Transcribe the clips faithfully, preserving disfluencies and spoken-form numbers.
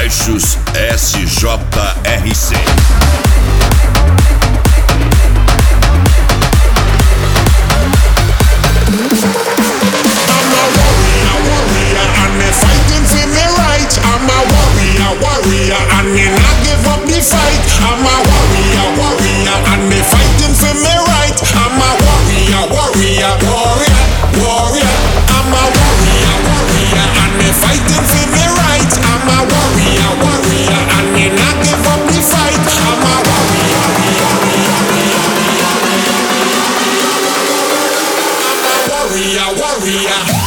Baixos S J R C. Warrior, and me not give up the fight. I'm a warrior, warrior, and me fighting for me right. I'm a warrior, warrior, warrior, warrior. I'm a warrior, warrior, and me fighting for me right. I'm a warrior, warrior, and me not give up the fight. I'm a warrior, warrior, warrior, warrior.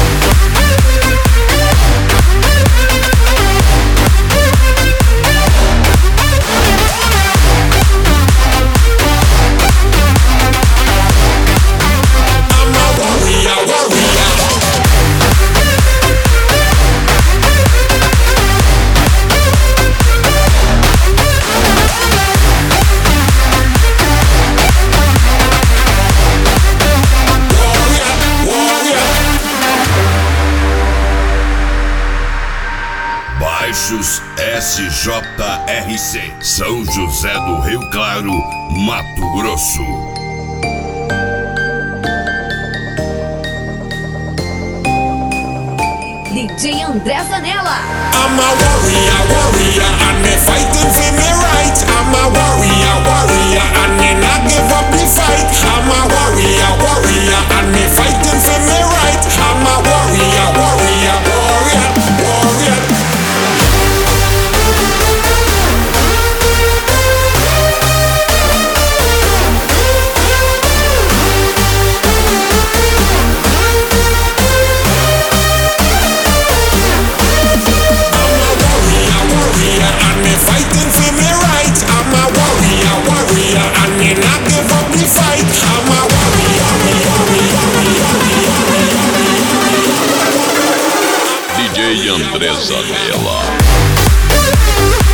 Baixos S J R C, São José do Rio Claro, Mato Grosso. D J André Zanella. I'm a warrior, warrior, and me fighting for me right. I'm a warrior, warrior, and me not give up the fight. I'm a warrior, warrior, and me fighting for me right. I'm a warrior, warrior, warrior, warrior. Fighting for me right. I'm a warrior, warrior, and me not give up the fight. I'm a warrior, warrior, warrior. D J André Zanella.